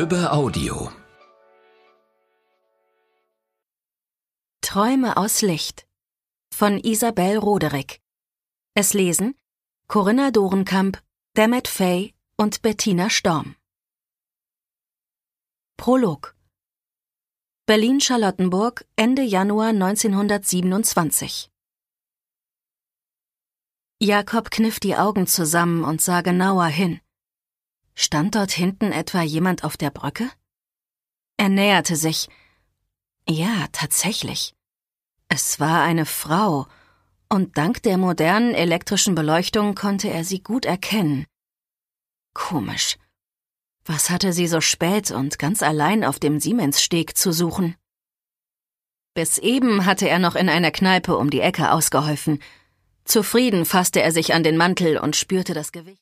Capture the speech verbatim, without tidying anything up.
Lübbe Audio. Träume aus Licht von Isabel Roderick. Es lesen Corinna Dorenkamp, Demet Fay und Bettina Storm. Prolog. Berlin-Charlottenburg, Ende Januar neunzehnhundertsiebenundzwanzig. Jakob kniff die Augen zusammen und sah genauer hin. Stand dort hinten etwa jemand auf der Brücke? Er näherte sich. Ja, tatsächlich. Es war eine Frau, und dank der modernen elektrischen Beleuchtung konnte er sie gut erkennen. Komisch. Was hatte sie so spät und ganz allein auf dem Siemenssteg zu suchen? Bis eben hatte er noch in einer Kneipe um die Ecke ausgeholfen. Zufrieden fasste er sich an den Mantel und spürte das Gewicht.